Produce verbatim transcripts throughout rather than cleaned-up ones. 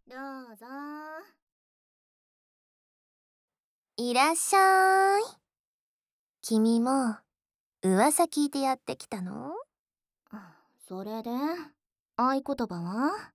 どうぞ。 いらっしゃい。君も噂聞いてやってきたの？ それで合言葉はって、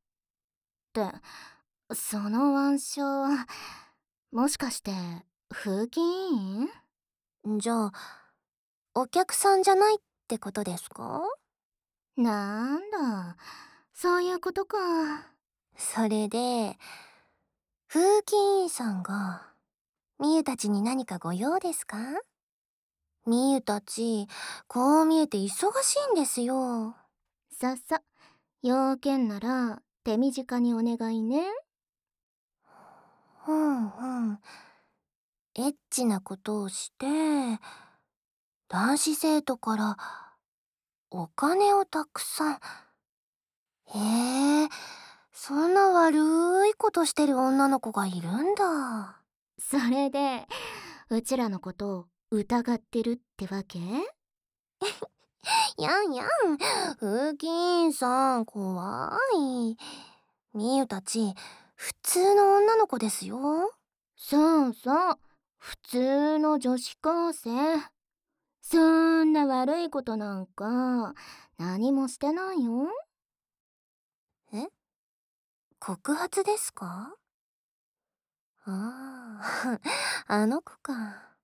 その腕章、もしかして風紀委員？ じゃあ、お客さんじゃないってことですか？ なんだ、そういうことか。 それで、風紀委員さんが、みゆたちに何かご用ですか？みゆたち、こう見えて忙しいんですよ。 ささ、要件なら手短にお願いね。 ふんふん。エッチなことをして、男子生徒からお金をたくさん。へえ、そんな悪いことしてる女の子がいるんだ。 それで、うちらのことを疑ってるってわけ？ やんやん、風紀委員さん、怖い。みゆたち、普通の女の子ですよ。 そうそう、普通の女子高生。そんな悪いことなんか何もしてないよ。 え、告発ですか？ああ、あの子か。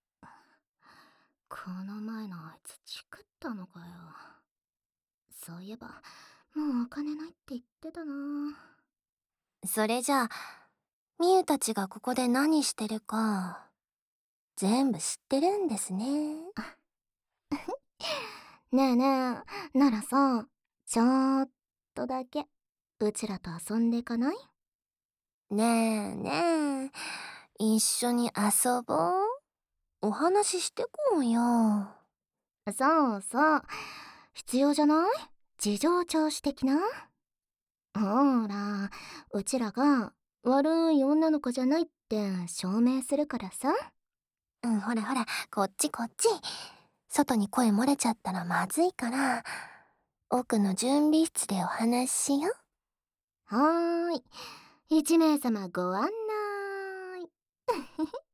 この前のあいつチクったのかよ。そういえばもうお金ないって言ってたな。 それじゃあ、みゆたちがここで何してるか、全部知ってるんですね。 ねえねえ、ならさ、ちょっとだけうちらと遊んでかない？ ねえねえ、一緒に遊ぼう。お話ししてこうよ。 そうそう、必要じゃない？事情聴取的な。ほら、うちらが悪い女の子じゃないって証明するからさ。 うん、ほらほら、こっちこっち。外に声漏れちゃったらまずいから、奥の準備室でお話ししよ。 はーい、一名様ご案内。